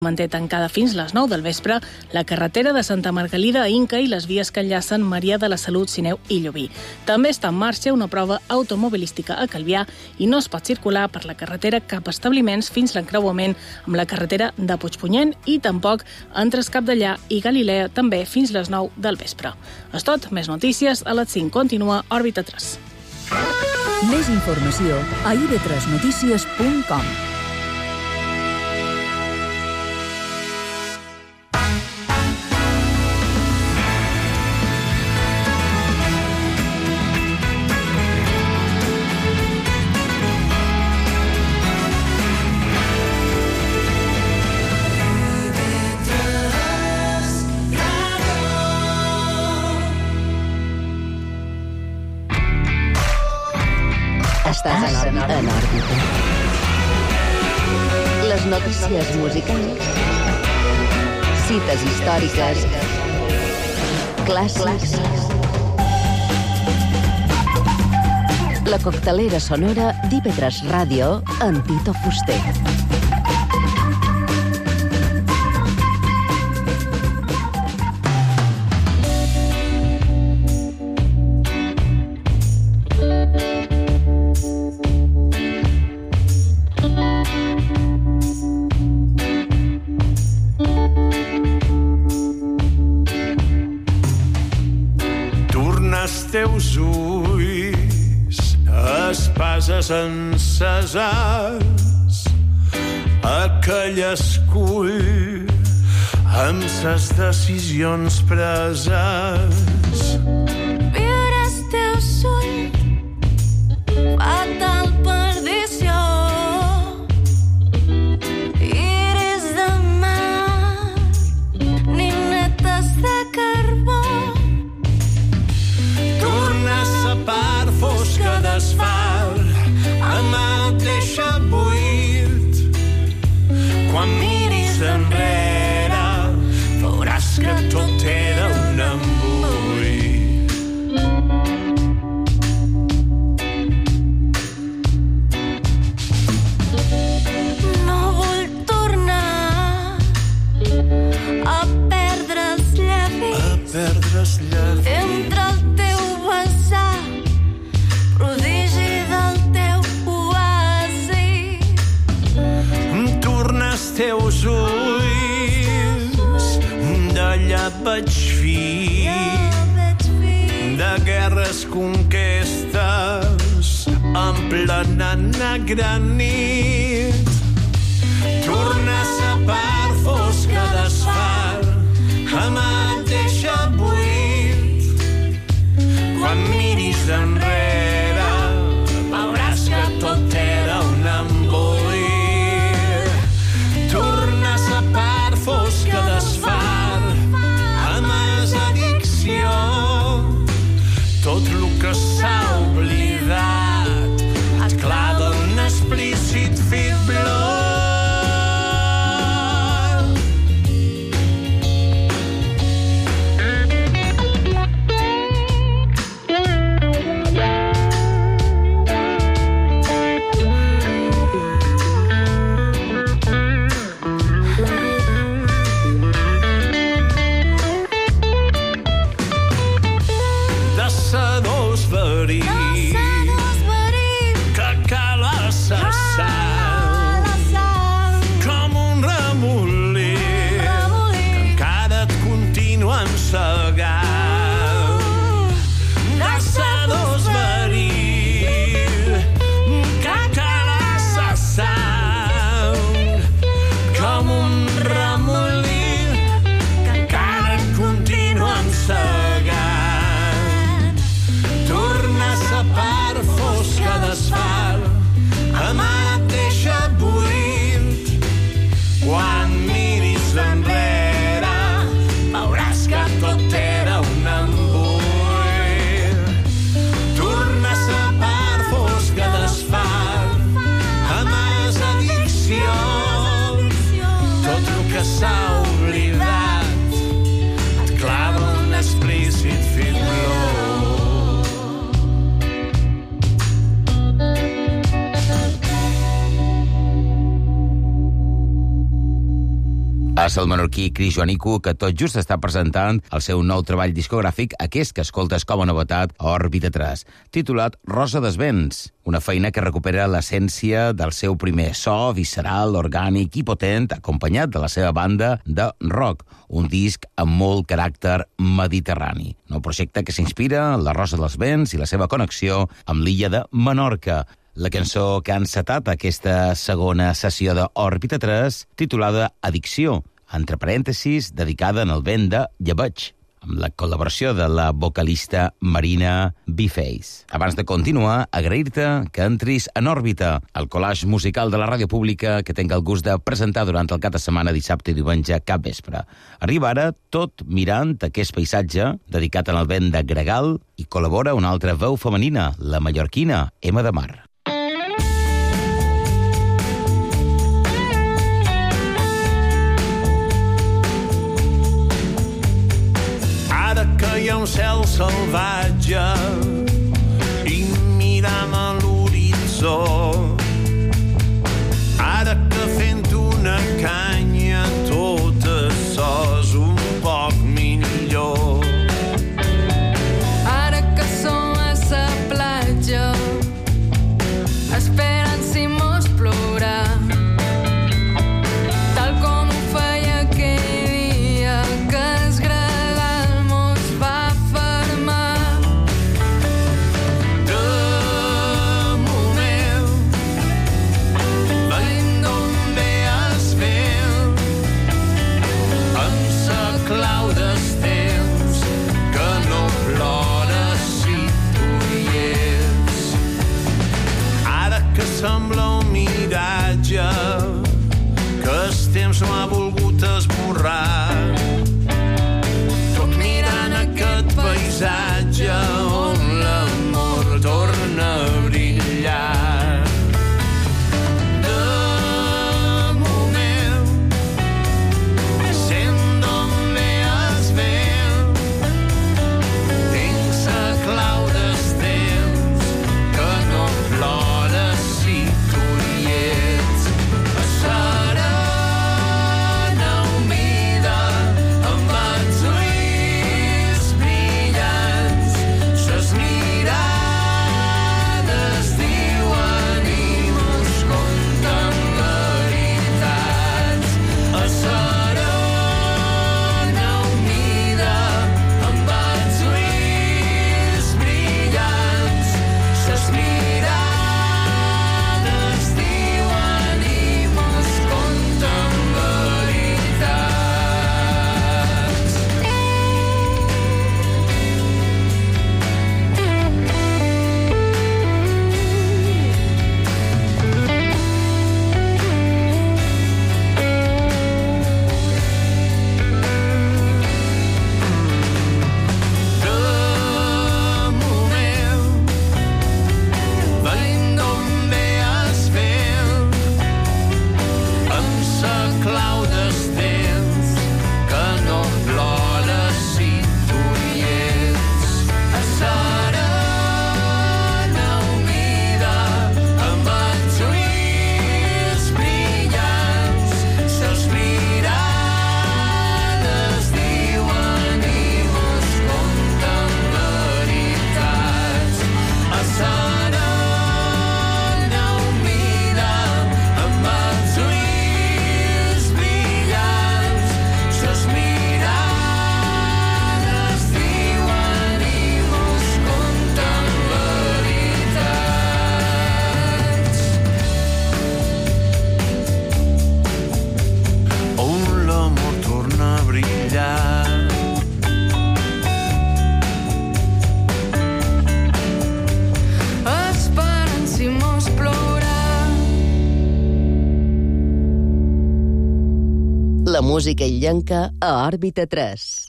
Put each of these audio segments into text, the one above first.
manté tancada fins les 9 del vespre la carretera de Santa Margalida a Inca i les vies que enllacen Maria de la Salut, Sineu i Llubí. També està en marxa una prova automobilística a Calvià i no es pot circular per la carretera cap a establiments fins l'encreuament amb la carretera de Puigpunyent i tampoc entre Escapdellà i Galilea també fins les 9 del vespre. És tot, més notícies a les 5. Continua Òrbita 3. Més informació a ib3notícies.com. Estàs en òrbita. Les notícies musicals, cites històriques, clàssics, la coctelera sonora d'IB3 Ràdio amb Tito Fuster. Teus ulls, espases enceses, aquell escull amb ses decisions preses. Viure els teus ulls, fatal perdició, iris de mar, ninetes de carbó. La part fosca d'asfalt em deixa buit. Quan miris enrere veuràs que tot era un embut. No vull tornar a perdre els llavis, entre el teu vessar, prodigi del teu oasi. Tornar els teus ulls, d'allà vaig fi, de guerres, conquestes, en plena negra nit. Tornar la part fosca d'asfalt em deixa buit. Quan miris enrere veuràs que tot era un embut. Tornar la part fosca d'asfalt amb addicció. Tot el que s'ha oblidat et clava un explícit fibló. És el menorquí Cris Joanico, que tot just està presentant el seu nou treball discogràfic, aquest que escoltes com a novetat a Òrbita 3, titulat Rosa dels Vents, una feina que recupera l'essència del seu primer so, visceral, orgànic i potent, acompanyat de la seva banda de rock, un disc amb molt caràcter mediterrani. Nou projecte que s'inspira en la Rosa dels Vents i la seva connexió amb l'illa de Menorca. La cançó que ha encetat aquesta segona sessió d'Òrbita 3, titulada Addicció, entre parèntesis, dedicada en el vent de Llebeig, amb la col·laboració de la vocalista Marina B-Face. Abans de continuar, agrair-te que entris en Òrbita, el collage musical de la ràdio pública que tinc el gust de presentar durant el cap de setmana, dissabte i diumenge, cap vespre. Arriba ara tot mirant aquest paisatge dedicat en el vent de Gregal i col·labora una altra veu femenina, la mallorquina Emma de Mar. Hi ha un cel salvatge i miram a l'horitzó. Ara que fent una canya tot açò és un poc millor. Ara que som a sa platja esperant si mos plourà, tal com ho feia aquell dia que es sembla un miratge que el temps no ha volgut esborrar. Tot mirant aquest paisatge on l'amor torna a brillar. De moment, sent d'on ve el vent, tinc la clau del temps que no plora. La música illenca a Òrbita 3.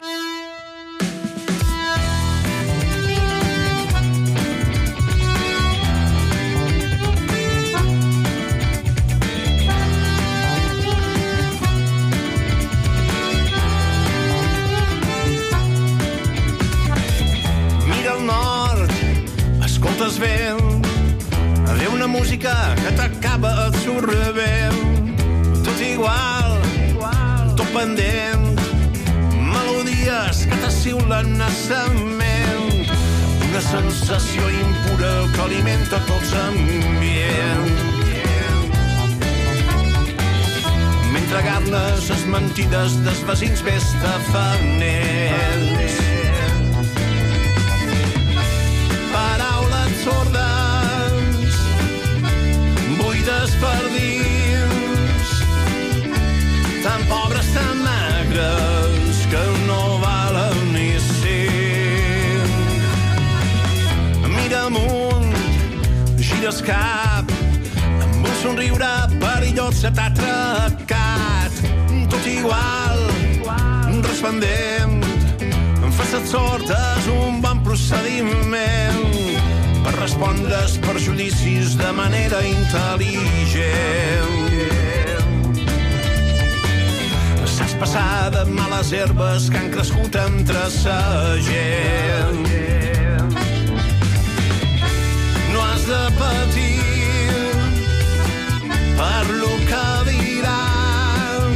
Mira al nord, escoltes vent, ve una música que t'acaba el surrevent. Tot igual, pendent, melodies que t'assiulen nassament, una sensació impura que alimenta tots ambient. Mentre garnes les mentides dels vecins més tafaners. Paraules sordes, buides per dins, tan pobres, tan magres, que no valen ni cinc. Mira amunt, gira el cap, amb un somriure perillós se t'ha atracat. Tot igual, resplendent, fas et sortes un bon procediment per respondre als perjudicis de manera intel·ligent. Saps passar de males herbes que han crescut entre sa gent. No has de patir per lo que diran,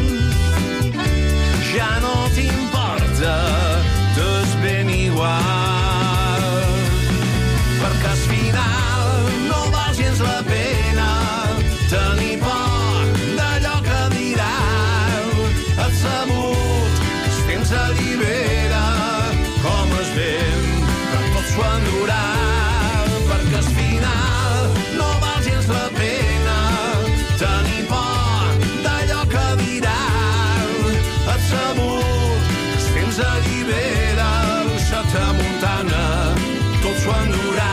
ja no t'importa, t'és ben igual, perquè al final no val gens la pena tenir por d'allò que diran. Et sabut que el temps allibera com es vent, que tot s'ho endurà, perquè al final no val gens la pena tenir por d'allò que diran. Et sabut que el temps allibera la tramuntana, tot s'ho endurà.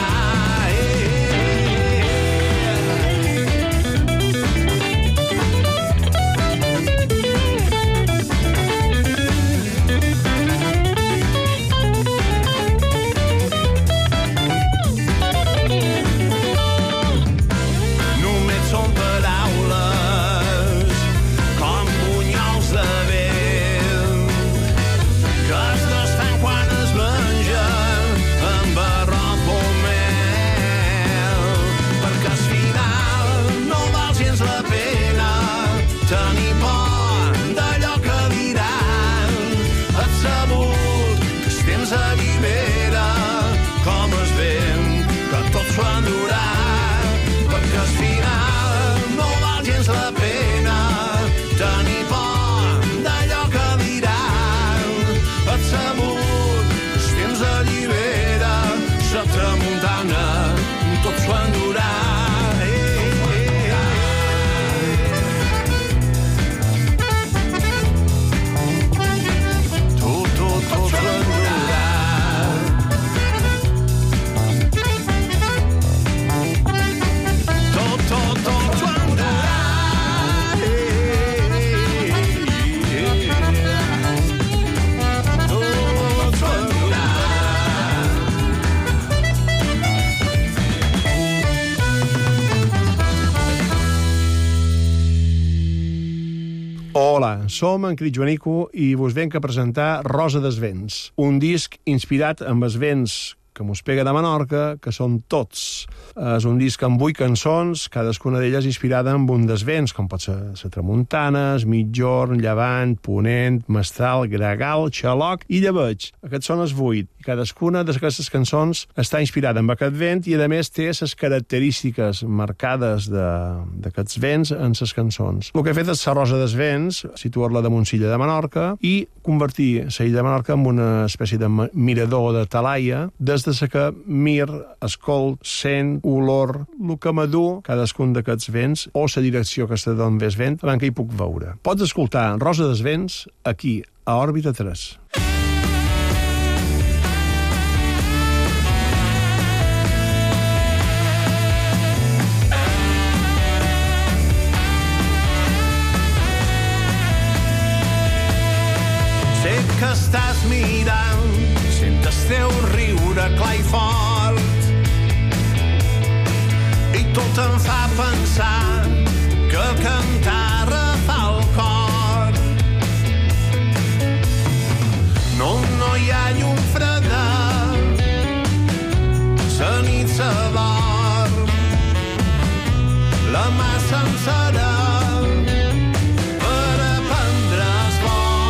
Només són paraules com bunyols de vent que es desfan quan es mengen amb arrop o mel, perquè al final no val gens la pena tenir por d'allò que diran. Et sabut que el temps allibera com es vent, que tot s'ho endurà, perquè al final no val gens la pena tenir por d'allò que diran. Et sabut que el temps allibera la tramuntana, tot s'ho endurà. Tot s'ho endurà. Tot s'ho endurà. Tot s'ho endurà. Hola, som en Crit Joanico i vos venc a presentar Rosa dels Vents, un disc inspirat amb els vents que mos pega de Menorca, que són tots. És un disc amb 8 cançons, cadascuna d'elles inspirada amb un dels vents, com pot ser la tramuntana, migjorn, llevant, ponent, mestral, gregal, xaloc i llebeig. Aquests són els 8. I cadascuna d'aquestes cançons està inspirada amb aquest vent i, a més, té les característiques marcades d'aquests vents en les cançons. El que he fet és la Rosa dels Vents, situar-la damunt l'illa de Menorca i convertir l'illa de Menorca en una espècie de mirador de talaia, des de la que mir, escolt, sent, olor, el que m'adú cadascun d'aquests vents o la direcció que està d'on ve el vent, abans que hi puc veure. Pots escoltar Rosa dels Vents aquí, a Òrbita 3. Sé que estàs mirant, sentes teu riure clar i fort, i tot em fa pensar que cantar refà el cor. No hi ha llum freda, la nit s'adorm, la mà sencera per aprendre el vol.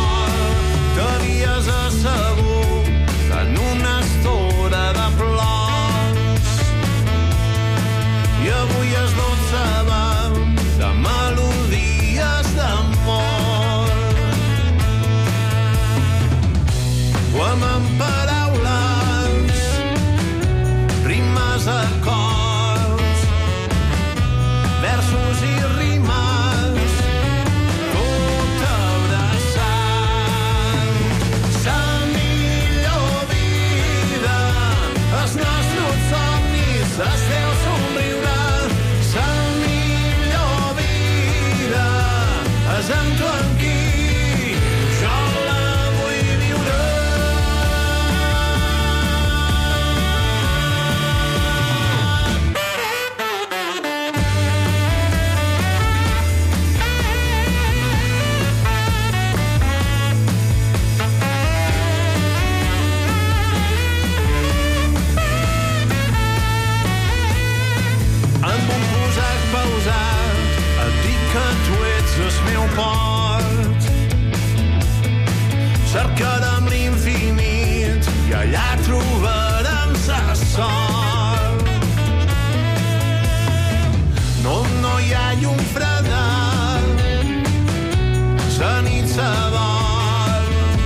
brossa d'or,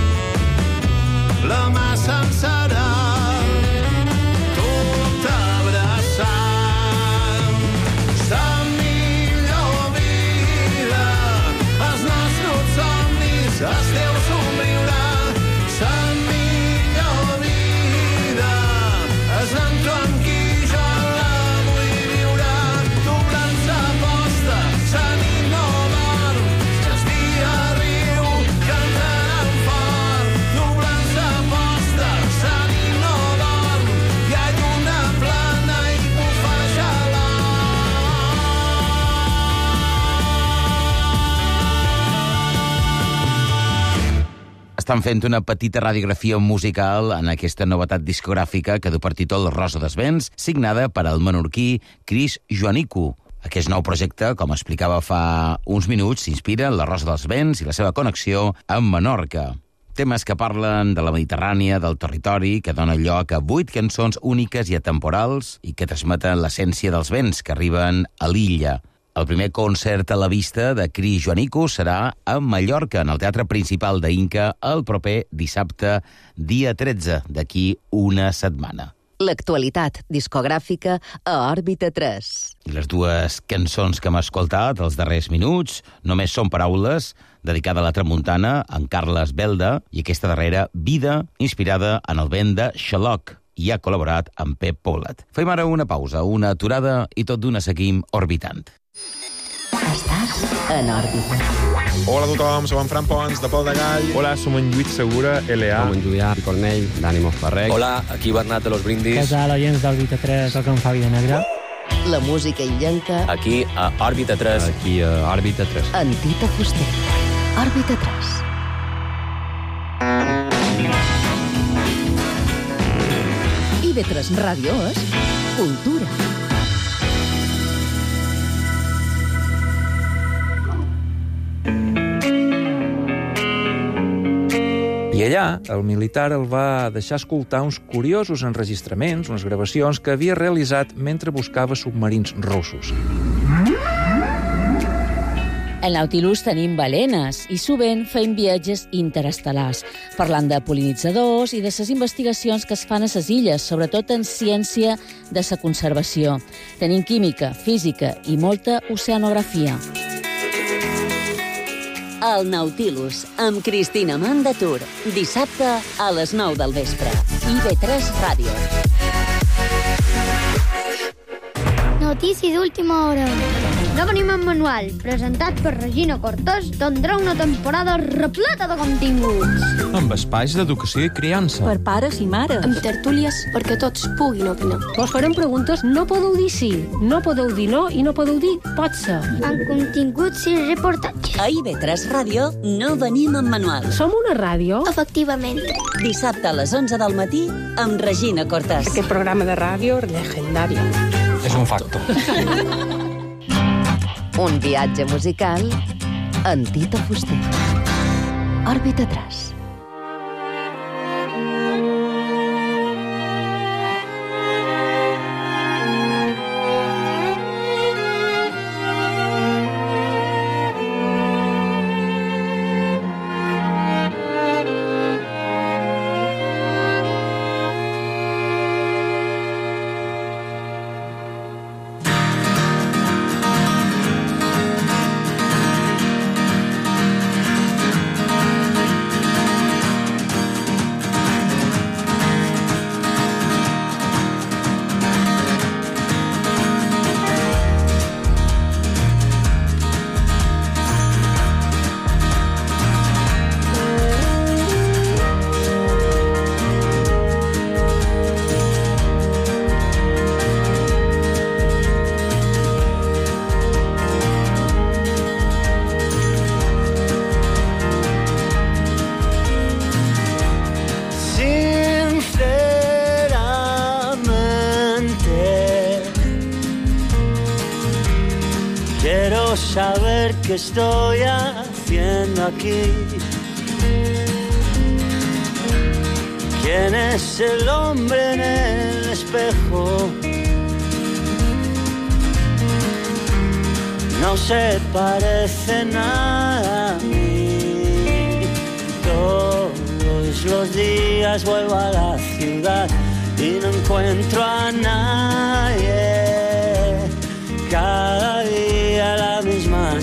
la mà sencera, tot abraçant. La millor vida, els nostres somnis, el teu somriure. La millor vida és amb tu amb qui jo la vull viure. Doblant l'aposta, la nit no dorm, el dia riu, cantant fort. Doblant l'aposta, la nit no dorm, hi ha lluna plana i bufa l'or. Estan fent una petita radiografia musical en aquesta novetat discogràfica que du per títol Rosa dels Vents, signada per al menorquí Chris Joanico. Aquest nou projecte, com explicava fa uns minuts, s'inspira en la Rosa dels Vents i la seva connexió amb Menorca. Temes que parlen de la Mediterrània, del territori, que dona lloc a 8 cançons úniques i atemporals i que transmeten l'essència dels vents que arriben a l'illa. El primer concert a la vista de Chris Joanico serà a Mallorca, en el Teatre Principal d'Inca, el proper dissabte, dia 13, d'aquí una setmana. L'actualitat discogràfica a Òrbita 3. I les dues cançons que hem escoltat els darrers minuts, Només són paraules, dedicada a la tramuntana, en Carles Belda, i aquesta darrera, Vida, inspirada en el vent de Xaloc, i ha col·laborat amb Pep Polet. Fem ara una pausa, una aturada, i tot d'una seguim orbitant. Estàs en òrbita. Hola a tothom, som en Fran Pons, de Pol de Gall. Hola, som en Lluís Segura, LA. Som en Julià Cornell, d'Ànimos Ferrec. Hola, aquí Bernat de Los Brindis. Què tal, oients d'Òrbita 3, soc en Fabi de Negre. La música illenca Aquí a Òrbita 3. Aquí a Òrbita 3. en Tita Fuster. Òrbita 3. IB3 Ràdio és cultura. I allà, el militar el va deixar escoltar uns curiosos enregistraments, unes gravacions que havia realitzat mentre buscava submarins russos. Al Nautilus tenim balenes i sovint fem viatges interestel·lars, parlant de pol·linitzadors i de les investigacions que es fan a les illes, sobretot en ciència de la conservació. Tenim química, física i molta oceanografia. El Nautilus, amb Cristina Mandatur, dissabte a les 9 del vespre. IB3 Ràdio. Notícia d'última hora. No venim en manual, presentat per Regina Cortés, tindrà una temporada repleta de continguts. Amb espais d'educació i criança. Per pares i mares. Amb tertúlies perquè tots puguin opinar. Vos farem preguntes, no podeu dir sí, no podeu dir no i no podeu dir pot ser. Amb continguts i reportatges. A IB3 Ràdio no venim en manual. Som una ràdio? Efectivament. Dissabte a les 11 del matí amb Regina Cortés. Aquest programa de ràdio legendari. És un facto. Un viatge musical en Tita Fuster. Òrbita 3. Saber qué estoy haciendo aquí. ¿Quién es el hombre en el espejo? No se parece nada a mí. todos los días vuelvo a la ciudad y no encuentro a nadie. Cada día la misma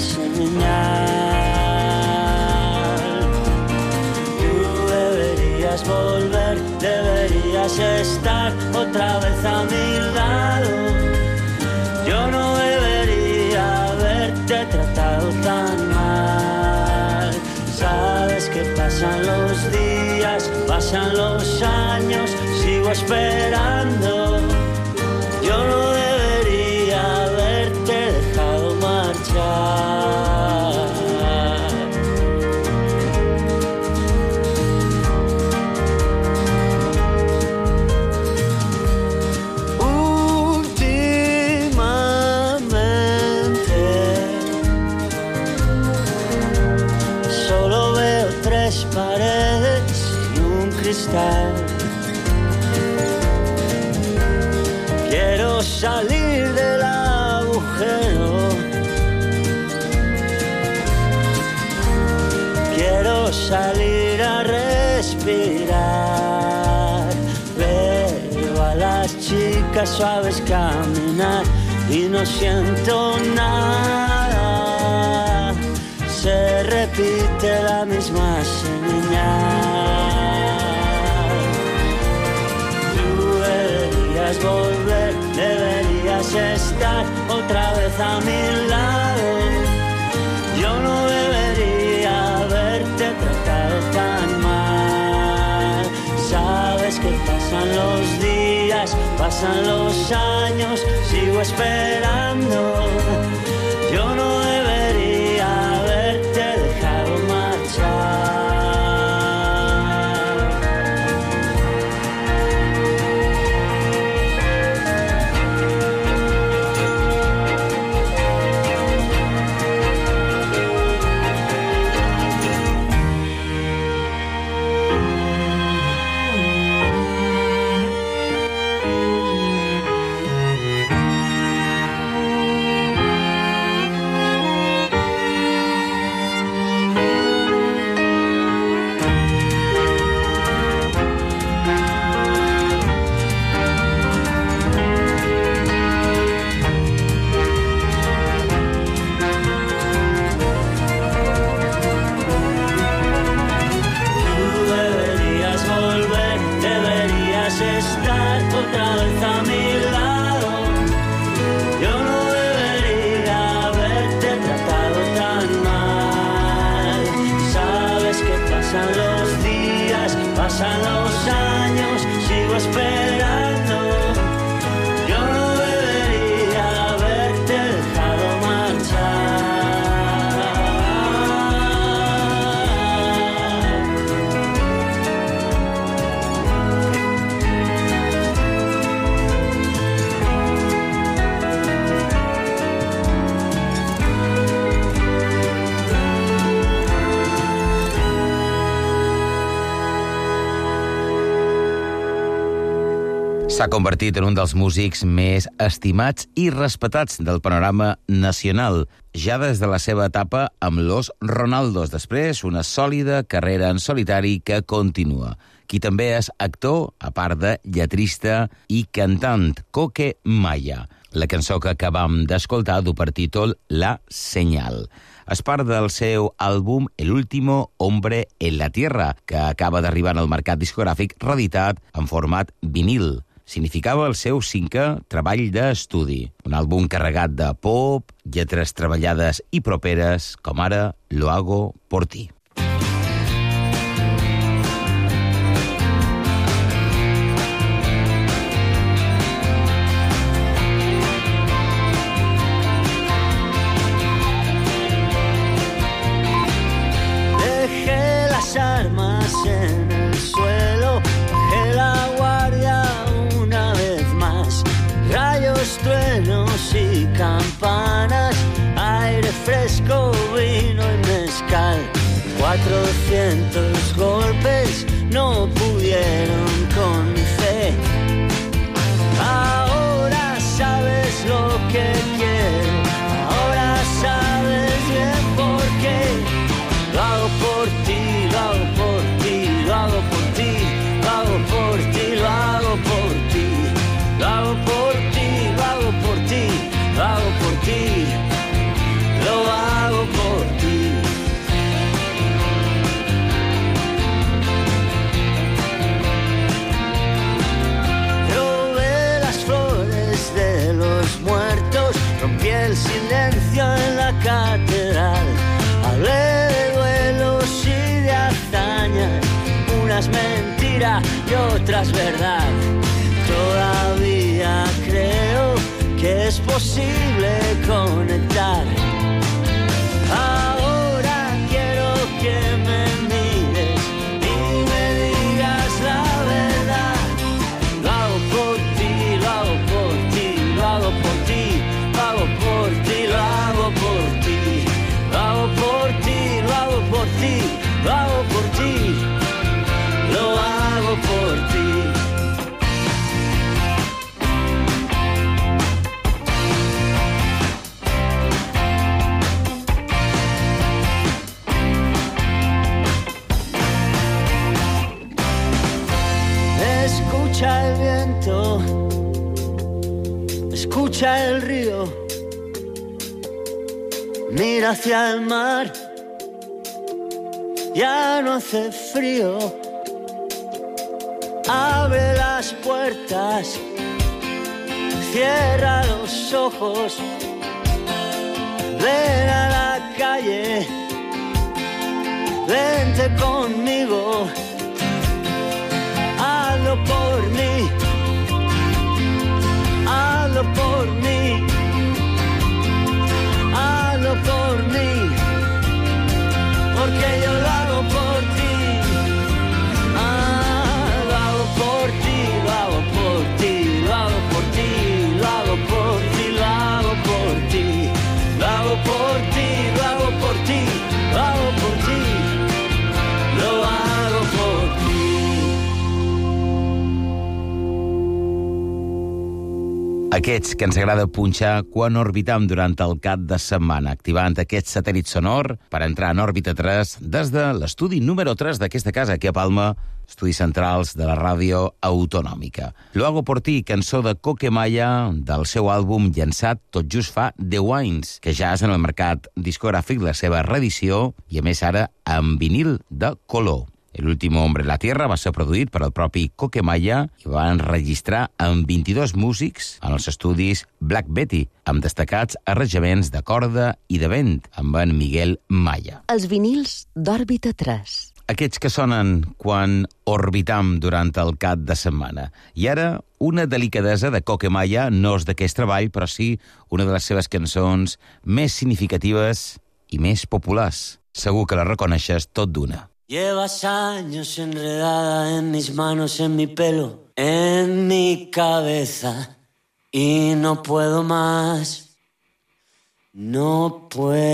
señal. Tú deberías volver, deberías estar otra vez a mi lado. Yo no debería haberte tratado tan mal. Sabes que pasan los días, pasan los años, sigo esperando. Yo no debería haberte dejado marchar. Últimamente solo veo 3 paredes y un cristal. Quiero salir del agujero. Quiero salir a respirar. Veo a las chicas suaves caminar y no siento nada. Se repite la misma señal. Tú deberías volver, deberías estar otra vez a mi lado. Yo no debería haberte tratado tan mal. Sabes que pasan los días, pasan los años, sigo esperando. Yo no debería haberte dejado marchar. Pasan los años, sigo esperando. Yo no debería haberte dejado S'ha convertit en un dels músics més estimats i respetats del panorama nacional, ja des de la seva etapa amb Los Ronaldos. Després, una sòlida carrera en solitari que continua. Qui també és actor, a part de lletrista i cantant, Coque Maya. La cançó que acabam d'escoltar du per títol La Señal. És part del seu àlbum El último hombre en la tierra, que acaba d'arribar al mercat discogràfic reeditat en format vinil. Significava el seu 5è treball d'estudi. Un àlbum carregat de pop, lletres treballades i properes, com ara Lo hago por ti. Dejé las armas en el suelo, bajé la guardia una vez más. Rayos, truenos y campanas, aire fresco, vino y mezcal. 400 golpes no pudieron con mi fe. Ahora sabes lo que quiero, ahora sabes bien por qué. Lo hago por ti, lo hago por ti, lo hago por ti. es mentira y otra es verdad. Todavía creo que es posible conectar. Ahora quiero que me mires y me digas la verdad. Lo hago por ti, lo hago por ti, lo hago por ti, lo hago por ti, lo hago por ti, lo hago por ti, lo hago por ti, lo hago por ti, lo hago por ti. Escucha el viento, escucha el río, mira hacia el mar, ya no hace frío. Abre las puertas, cierra los ojos, ven a la calle, vente conmigo. Hazlo por mí, hazlo por mí, hazlo por mí, porque yo lo hago por ti. Lo hago por ti, lo hago por ti, lo hago por ti, lo hago por ti, lo hago por ti, lo hago por ti, lo hago por ti, lo hago por ti, lo hago por ti. Aquests que ens agrada punxar quan orbitam durant el cap de setmana, activant aquest satèl·lit sonor per entrar en òrbita 3 des de l'estudi número 3 d'aquesta casa, aquí a Palma, estudis centrals de la ràdio autonòmica. Lo hago por ti, cançó de Coquemaya, del seu àlbum llançat tot just fa 10 anys, que ja és en el mercat discogràfic la seva reedició, i a més ara amb vinil de color. El último hombre en la tierra va ser produït per el propi Coquemaya i va enregistrar amb 22 músics en els estudis Black Betty, amb destacats arranjaments de corda i de vent, amb en Miguel Maya. Els vinils d'Òrbita 3. Aquests que sonen quan orbitam durant el cap de setmana. I ara, una delicadesa de Coquemaya, no és d'aquest treball, però sí una de les seves cançons més significatives i més populars. Segur que la reconeixes tot d'una. Llevas años enredada en mis manos, en mi pelo, en mi cabeza, y no puedo más, no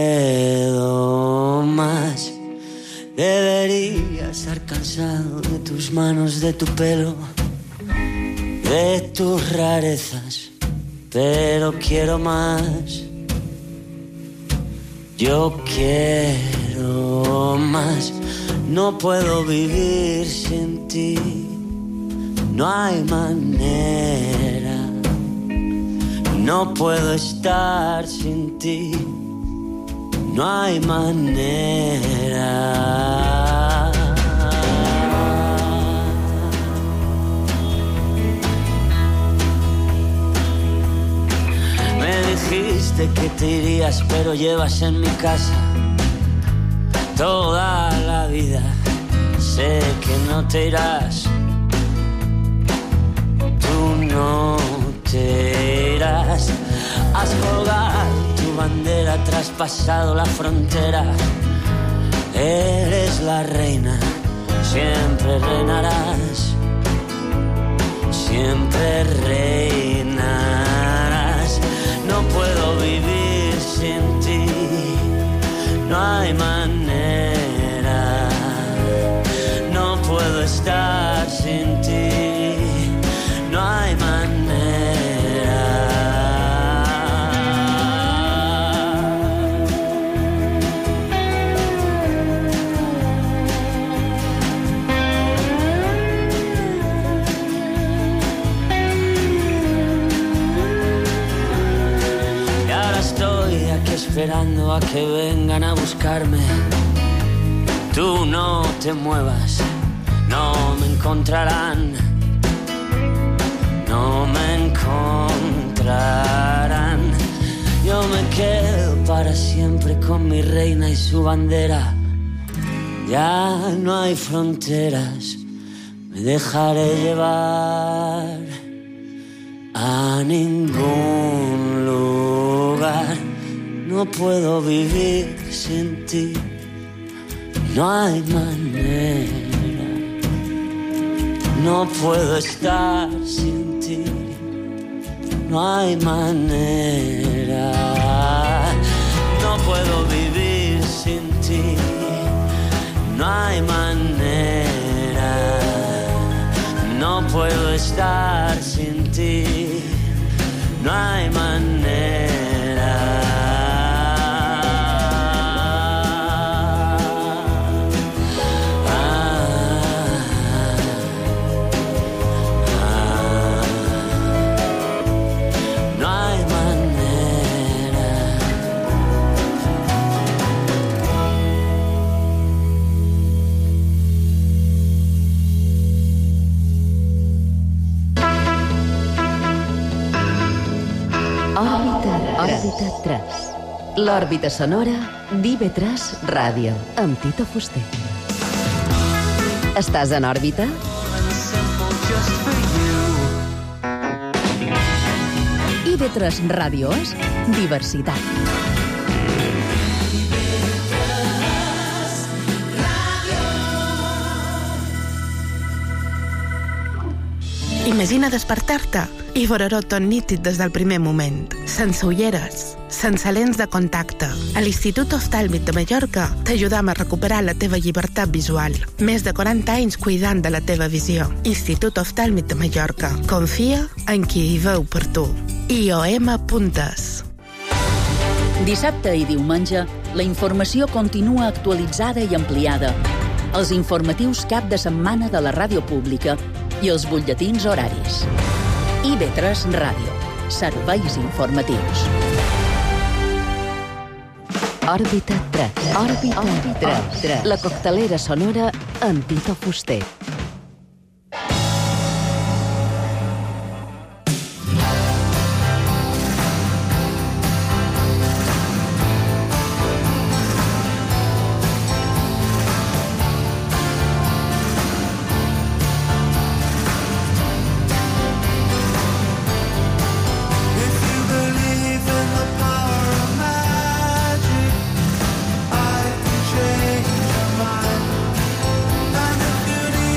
puedo más. Debería estar cansado de tus manos, de tu pelo, de tus rarezas, pero quiero más. Yo quiero más. No puedo vivir sin ti, no hay manera. No puedo estar sin ti, no hay manera. Me dijiste que te irías, pero llevas en mi casa toda la vida. Sé que no te irás, tú no te irás. Has colgado tu bandera, traspasado la frontera. Eres la reina, siempre reinarás, siempre reinarás. No puedo vivir sin ti, no hay manera. No puedo estar sin ti, no hay manera. Y ahora estoy aquí esperando a que vengan a buscarme. Tú no te muevas, no me encontrarán, no me encontrarán. Yo me quedo para siempre con mi reina y su bandera. Ya no hay fronteras, me dejaré llevar a ningún lugar. No puedo vivir sin ti, no hay manera. No puedo estar sin ti, no hay manera. No puedo vivir sin ti, no hay manera. No puedo estar sin ti, no hay manera. Òrbita 3. L'òrbita sonora d'IV3 Ràdio, amb Tito Fuster. Estàs en òrbita? IV3 Ràdio és diversitat. Imagina despertar-te i veure-ho tot nítid des del primer moment. Sense ulleres, sense lents de contacte. A l'Institut Oftàlmic de Mallorca t'ajudam a recuperar la teva llibertat visual. Més de 40 anys cuidant de la teva visió. Institut Oftàlmic de Mallorca. Confia en qui hi veu per tu. IOM.es. Dissabte i diumenge, la informació continua actualitzada i ampliada. Els informatius cap de setmana de la ràdio pública i els butlletins horaris. IV3 Ràdio. Serveis informatius. Òrbita 3. Òrbita 3. La coctelera sonora amb Tito Fuster. Change your mind, and if you need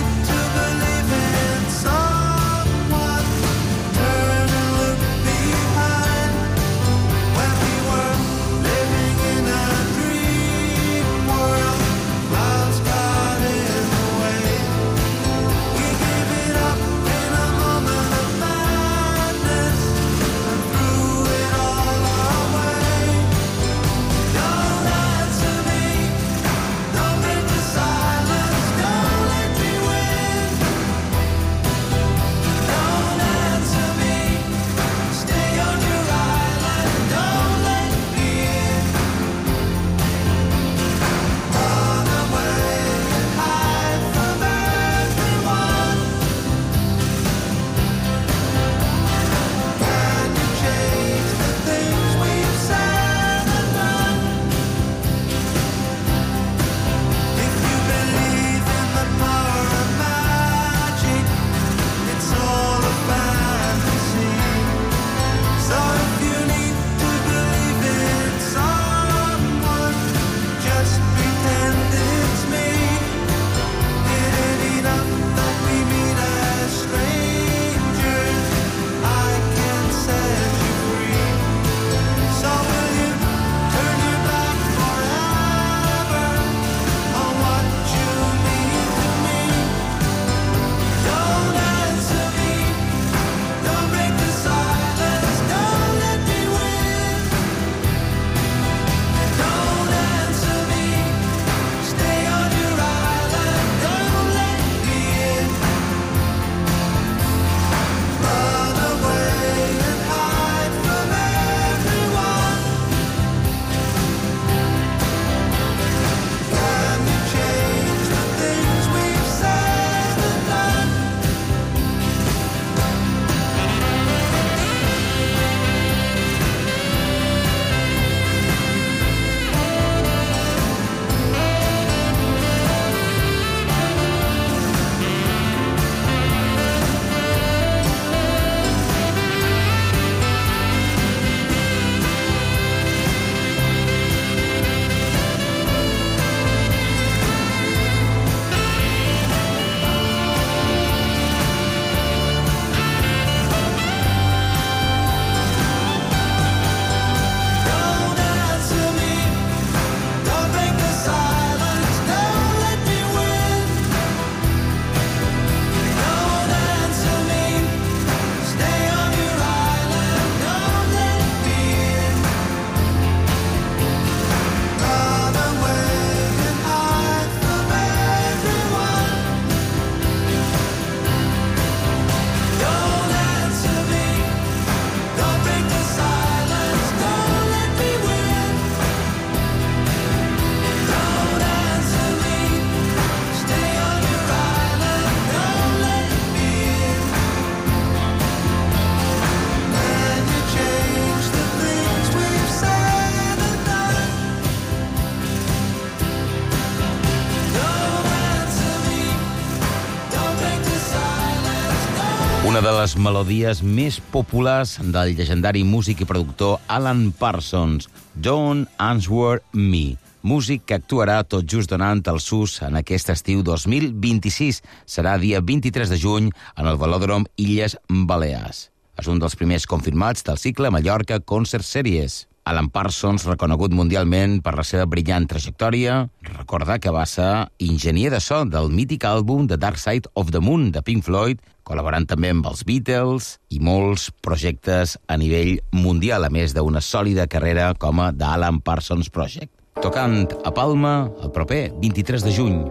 Una de les melodies més populars del llegendari músic i productor Alan Parsons, Don't Answer Me, músic que actuarà tot just donant el sus en aquest estiu 2026. Serà dia 23 de juny en el Velòdrom Illes Balears. És un dels primers confirmats del cicle Mallorca Concert Series. Alan Parsons, reconegut mundialment per la seva brillant trajectòria, recordar que va ser enginyer de so del mític àlbum The Dark Side of the Moon de Pink Floyd, col·laborant també amb els Beatles i molts projectes a nivell mundial, a més d'una sòlida carrera com a The Alan Parsons Project. Tocant a Palma el proper 23 de juny.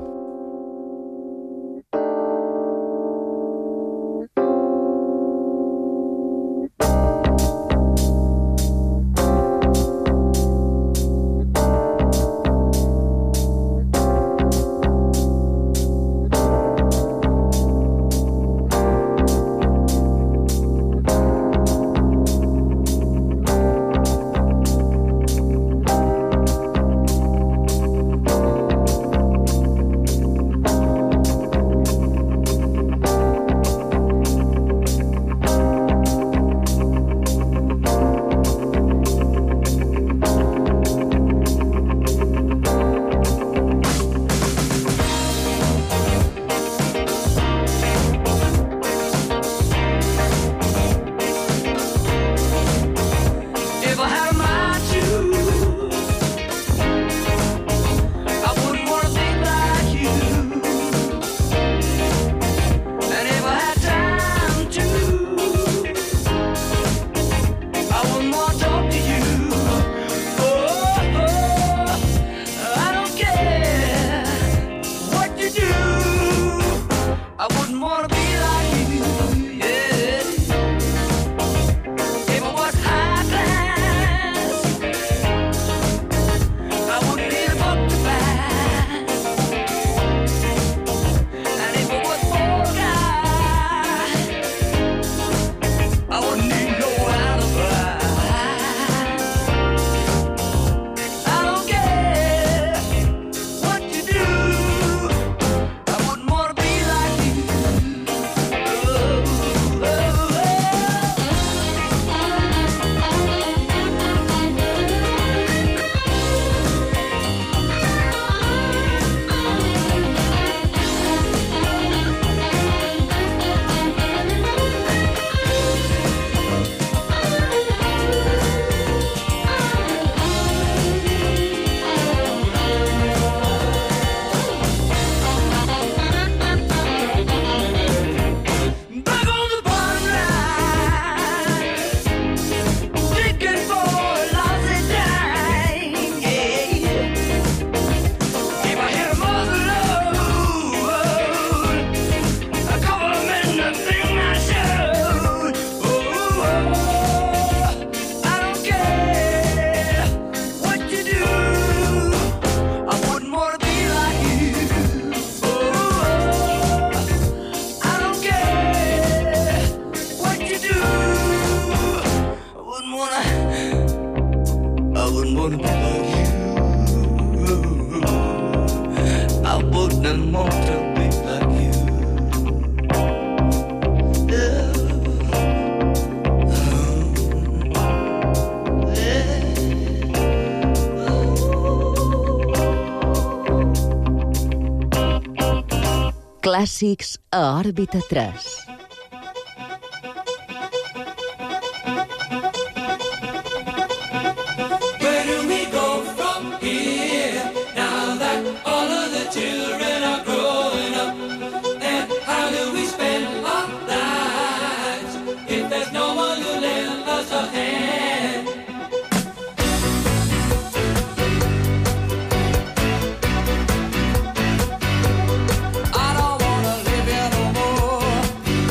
Clàssics a òrbita 3. I don't wanna live here no more.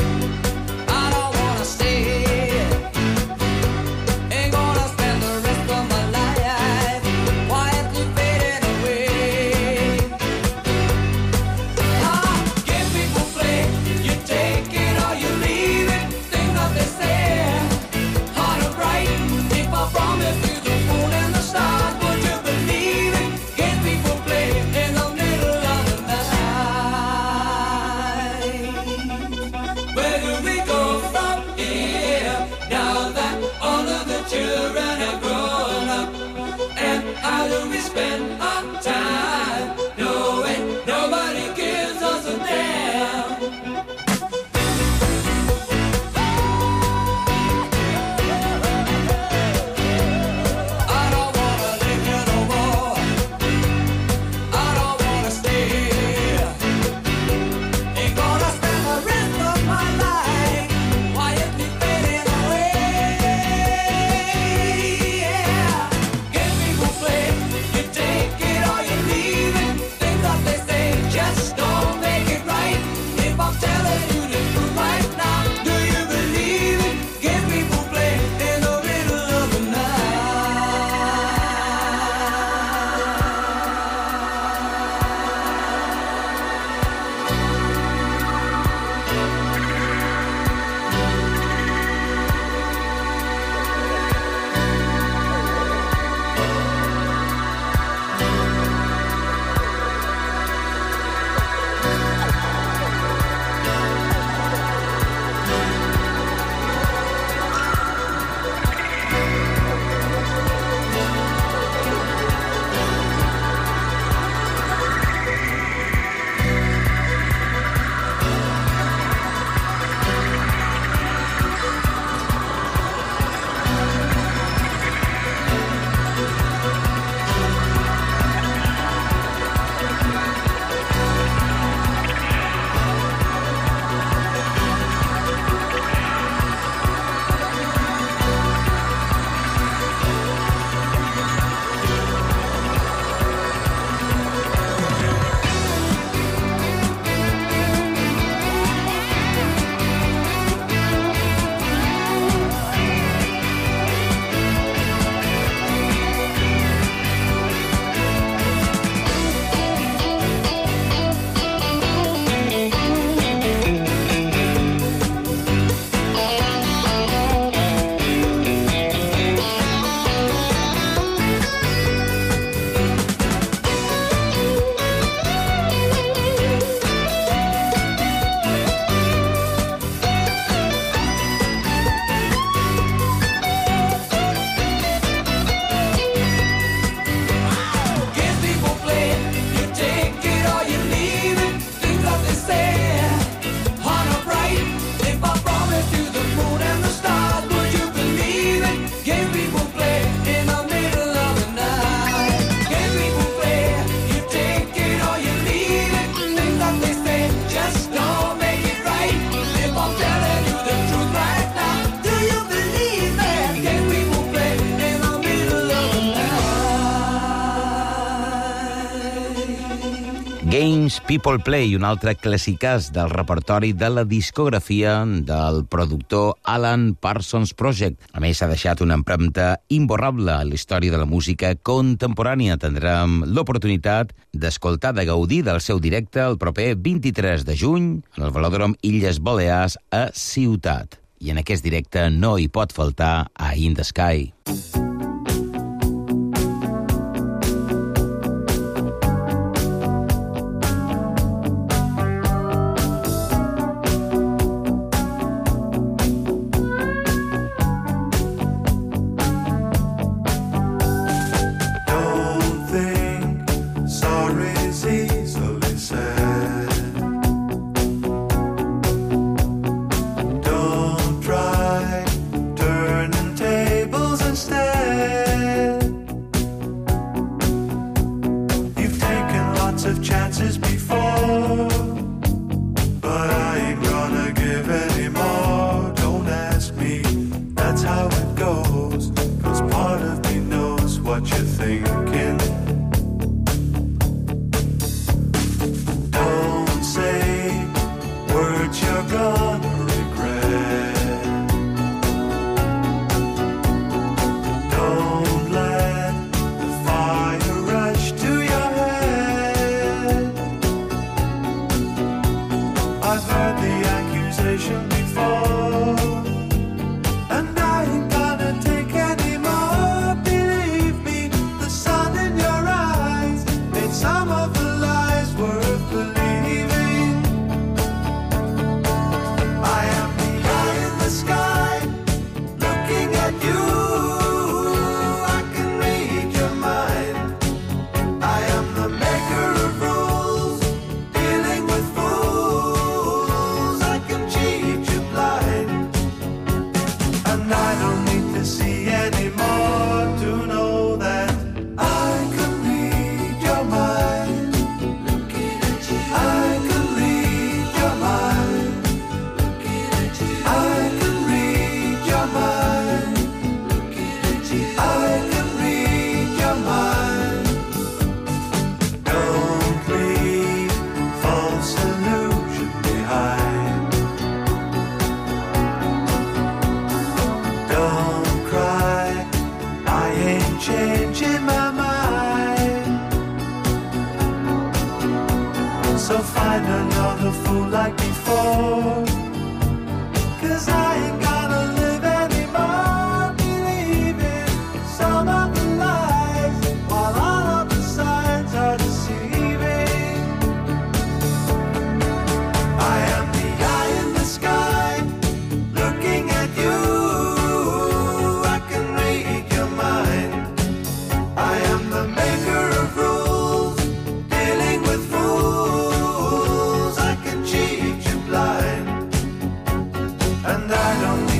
Games People Play, un altre classicàs del repertori de la discografia del productor Alan Parsons Project. A més, ha deixat una empremta imborrable a la història de la música contemporània. Tindrem l'oportunitat d'escoltar, de gaudir del seu directe el proper 23 de juny en el Velòdrom Illes Balears a Ciutat. I en aquest directe no hi pot faltar a In the Sky. And I don't need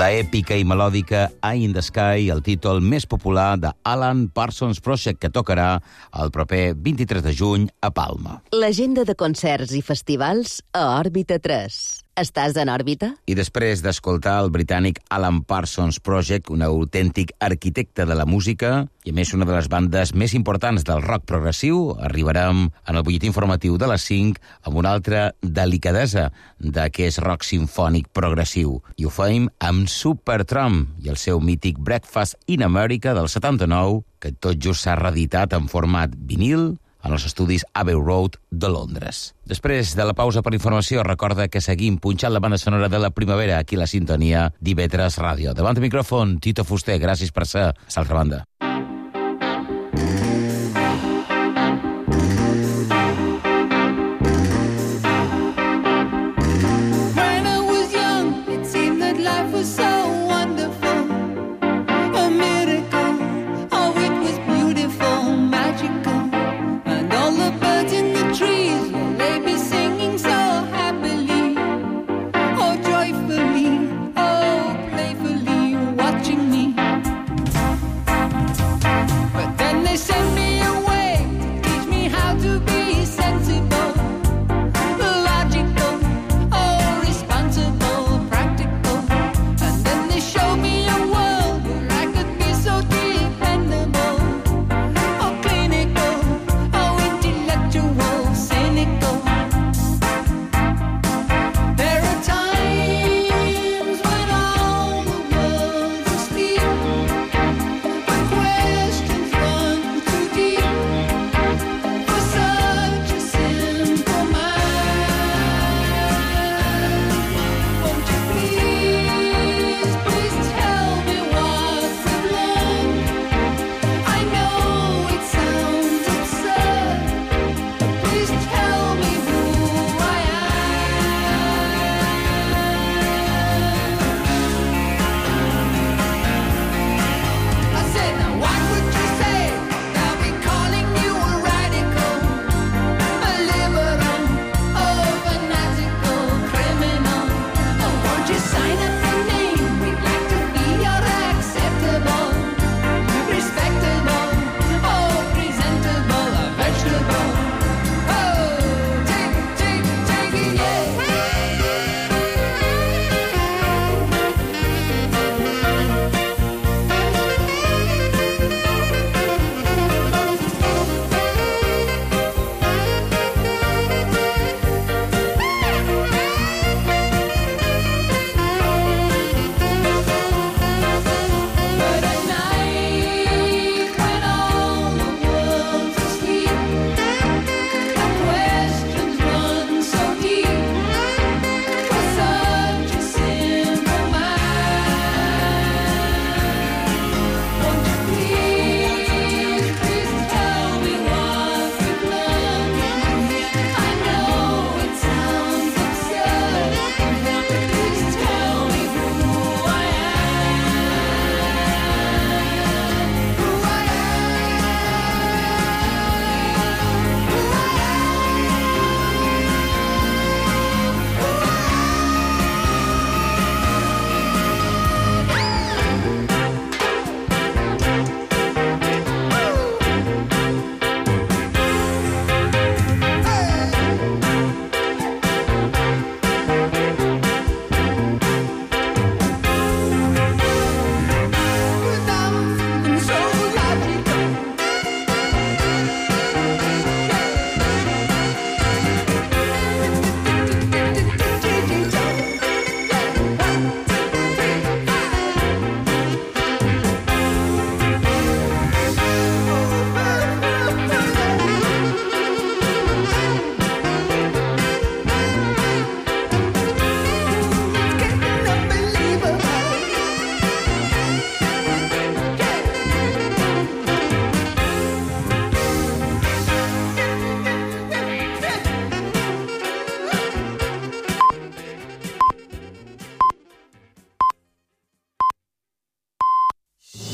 La èpica i melòdica Eye in the Sky, el títol més popular de Alan Parsons Project, que tocarà el proper 23 de juny a Palma. L'agenda de concerts i festivals a Òrbita 3. Estàs en òrbita? I després d'escoltar el britànic Alan Parsons Project, un autèntic arquitecte de la música i a més una de les bandes més importants del rock progressiu, arribarem en el butlletí informatiu de les 5 amb una altra delicadesa d'aquest rock sinfònic progressiu. I ho fem amb Supertramp i el seu mític Breakfast in America del 79, que tot just s'ha reeditat en format vinil en els estudis Abbey Road de Londres. Després de la pausa per informació, recorda que seguim punxant la banda sonora de la primavera aquí a la sintonia d'IV3 Ràdio. Davant del micròfon, Tito Fuster, gràcies per ser a l'altra banda.